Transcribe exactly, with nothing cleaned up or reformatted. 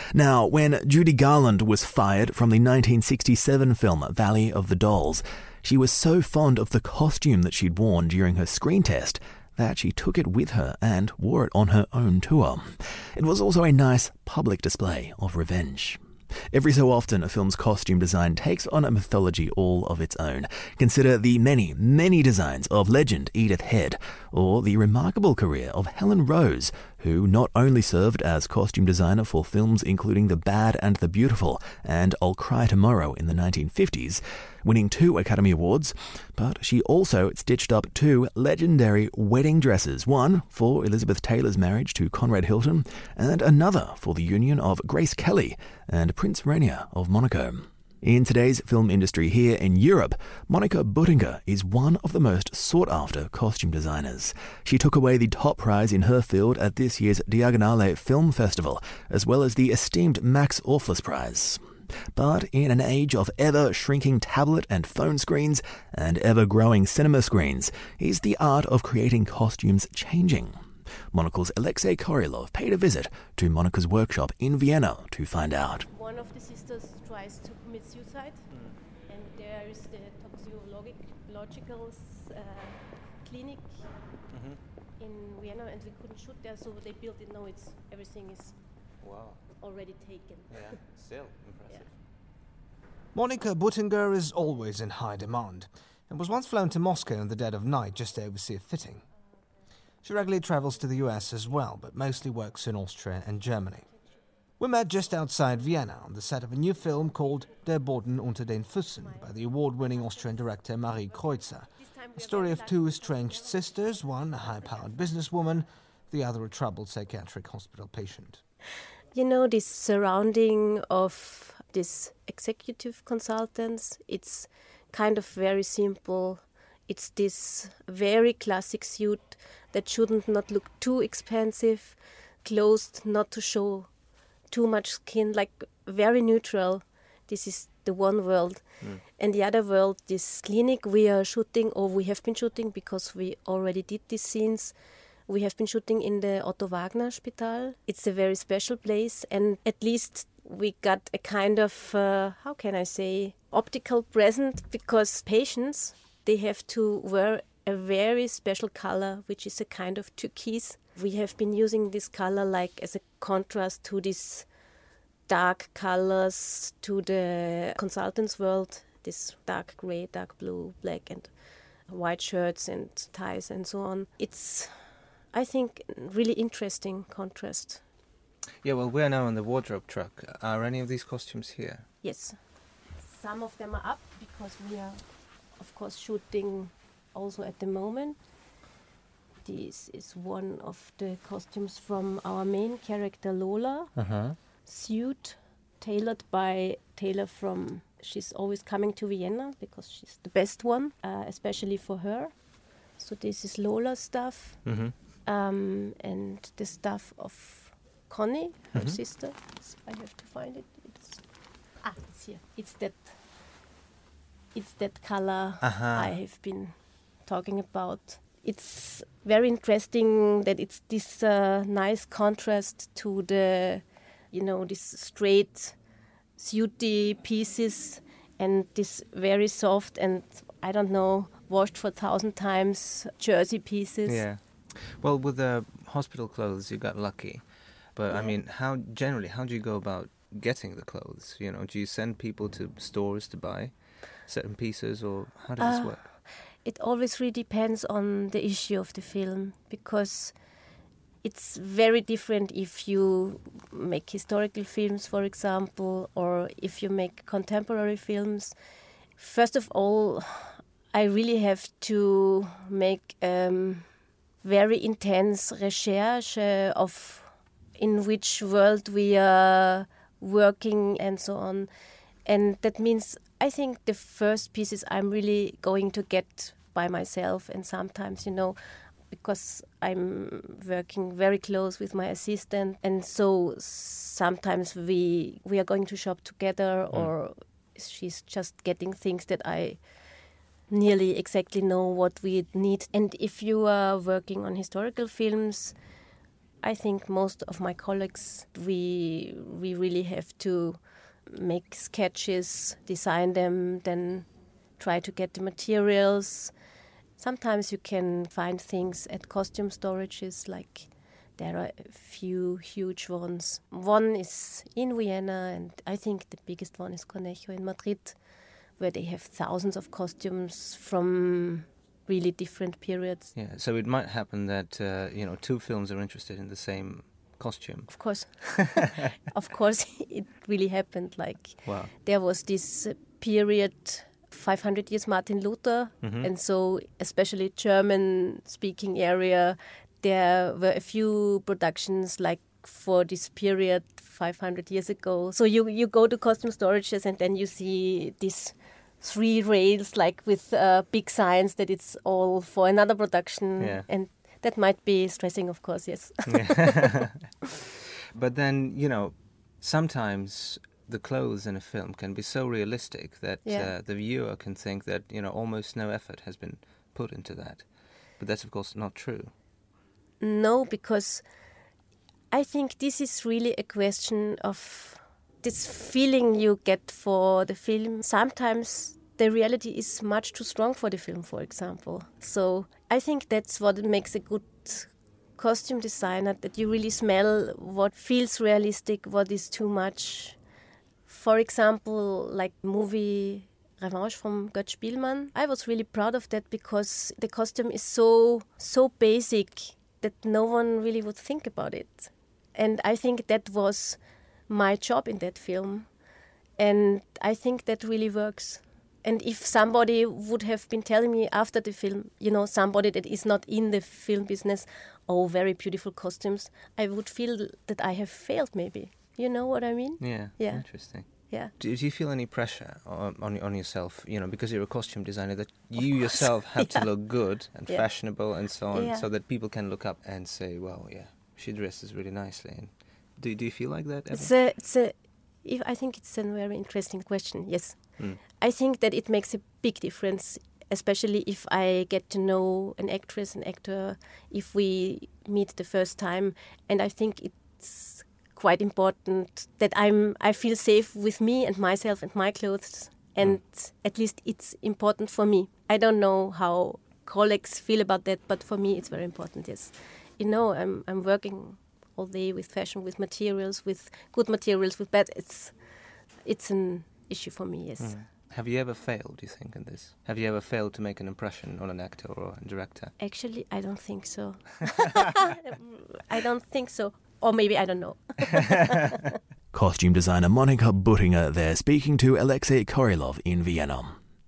Now, when Judy Garland was fired from the nineteen sixty-seven film Valley of the Dolls, she was so fond of the costume that she'd worn during her screen test that she took it with her and wore it on her own tour. It was also a nice public display of revenge. Every so often, a film's costume design takes on a mythology all of its own. Consider the many, many designs of legend Edith Head, or the remarkable career of Helen Rose, who not only served as costume designer for films including The Bad and the Beautiful and I'll Cry Tomorrow in the nineteen fifties, winning two Academy Awards, but she also stitched up two legendary wedding dresses, one for Elizabeth Taylor's marriage to Conrad Hilton, and another for the union of Grace Kelly and Prince Rainier of Monaco. In today's film industry here in Europe, Monica Buttinger is one of the most sought-after costume designers. She took away the top prize in her field at this year's Diagonale Film Festival, as well as the esteemed Max Orflis Prize. But in an age of ever-shrinking tablet and phone screens and ever-growing cinema screens, is the art of creating costumes changing? Monocle's Alexei Korylov paid a visit to Monica's workshop in Vienna to find out. One of the sisters tries to commit suicide, mm. and there is the toxicological uh, clinic mm-hmm. in Vienna, and we couldn't shoot there, so they built it. Now it's everything is wow. already taken. Yeah, still impressive. Yeah. Monica Buttinger is always in high demand and was once flown to Moscow in the dead of night just to oversee a fitting. She regularly travels to the U S as well, but mostly works in Austria and Germany. We met just outside Vienna on the set of a new film called Der Boden unter den Füßen by the award-winning Austrian director Marie Kreutzer, a story of two estranged sisters, one a high-powered businesswoman, the other a troubled psychiatric hospital patient. You know, this surrounding of these executive consultants, it's kind of very simple. It's this very classic suit that shouldn't not look too expensive, closed not to show too much skin, like very neutral. This is the one world. Mm. And the other world, this clinic we are shooting, or we have been shooting because we already did these scenes. We have been shooting in the Otto Wagner Spital. It's a very special place, and at least we got a kind of, uh, how can I say, optical present, because patients, they have to wear a very special color, which is a kind of turquoise. We have been using this color like as a contrast to these dark colors to the consultants' world, this dark gray, dark blue, black and white shirts and ties and so on. It's, I think, really interesting contrast. Yeah, well, we're now on the wardrobe truck. Are any of these costumes here? Yes. Some of them are up because we are, of course, shooting also at the moment. This is one of the costumes from our main character Lola. Uh-huh. Suit tailored by tailor from, she's always coming to Vienna because she's the best one, uh, especially for her. So this is Lola's stuff. Mm-hmm. Um, and the stuff of Connie, her mm-hmm. sister. It's, I have to find it. It's, ah, it's here. It's that, it's that color uh-huh. I have been talking about. It's very interesting that it's this uh, nice contrast to the, you know, this straight, suity pieces and this very soft and, I don't know, washed for a thousand times jersey pieces. Yeah. Well, with the hospital clothes, you got lucky. But, yeah. I mean, how generally, how do you go about getting the clothes? You know, do you send people to stores to buy certain pieces, or how does uh, this work? It always really depends on the issue of the film, because it's very different if you make historical films, for example, or if you make contemporary films. First of all, I really have to make um, very intense research uh, of in which world we are working and so on. And that means I think the first pieces I'm really going to get by myself, and sometimes, you know, because I'm working very close with my assistant, and so sometimes we we are going to shop together, mm. or she's just getting things that I nearly exactly know what we need. And if you are working on historical films, I think most of my colleagues, we we really have to make sketches, design them, then try to get the materials. Sometimes you can find things at costume storages, like there are a few huge ones. One is in Vienna, and I think the biggest one is Cornejo in Madrid, where they have thousands of costumes from really different periods. Yeah, so it might happen that, uh, you know, two films are interested in the same costume. Of course. Of course, it really happened. Like, wow. There was this uh, period, five hundred years Martin Luther, Mm-hmm. and so especially German-speaking area, there were a few productions like for this period five hundred years ago. So you, you go to costume storages and then you see this three rails, like with uh, big signs that it's all for another production, Yeah. and that might be stressing, of course, yes. Yeah. But then, you know, sometimes the clothes in a film can be so realistic that Yeah. uh, the viewer can think that, you know, almost no effort has been put into that. But that's, of course, not true. No, because I think this is really a question of this feeling you get for the film. Sometimes the reality is much too strong for the film, for example. So I think that's what makes a good costume designer, that you really smell what feels realistic, what is too much. For example, like movie Revanche from Götz Spielmann. I was really proud of that because the costume is so so basic that no one really would think about it. And I think that was my job in that film. And I think that really works. And if somebody would have been telling me after the film, you know, somebody that is not in the film business, oh, very beautiful costumes, I would feel that I have failed maybe. You know what I mean? Yeah, Yeah. Interesting. Yeah. Do, do you feel any pressure on, on on yourself, you know, because you're a costume designer, that you course. yourself have Yeah. to look good and Yeah. fashionable and so on, Yeah. so that people can look up and say, well, yeah, she dresses really nicely. And do, do you feel like that ever? It's a, it's a, if, I think it's a very interesting question, yes. Mm. I think that it makes a big difference, especially if I get to know an actress, an actor, if we meet the first time. And I think it's quite important that I'm I feel safe with me and myself and my clothes, and mm. at least it's important for me. I don't know how colleagues feel about that, but for me it's very important, yes. You know, I'm I'm working all day with fashion, with materials, with good materials, with bad. It's it's an issue for me, yes. Mm. Have you ever failed, do you think, in this? Have you ever failed to make an impression on an actor or a director? Actually, I don't think so. I don't think so. Or maybe, I don't know. Costume designer Monika Buttinger there, speaking to Alexei Korylov in Vienna.